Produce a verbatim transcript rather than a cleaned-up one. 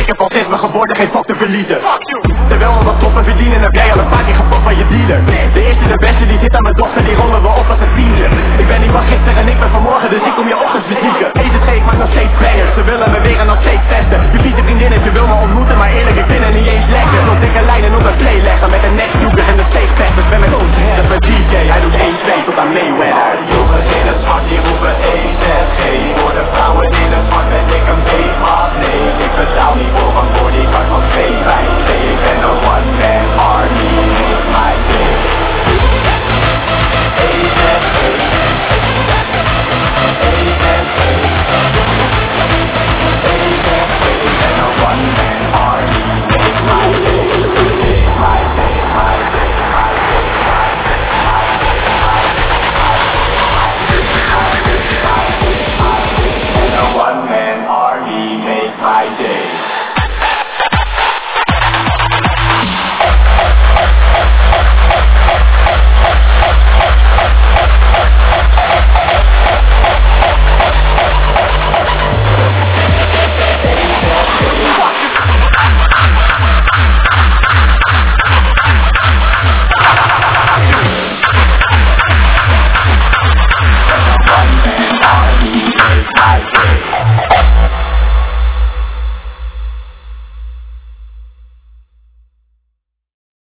Ik heb al zes mijn geworden, geen fuck te verliezen. Terwijl we wat toppen verdienen, heb jij al een paar keer gepakt van je dealer. De eerste de beste die zit aan mijn dochter, die rollen we op als een tientje. Ik ben niet van gisteren en ik ben van morgen, dus ik kom je ochtends bezieken. E Z G, ik maak nog steeds players, ze willen me weer en nog steeds testen. Je vieze vriendin, je wil me ontmoeten.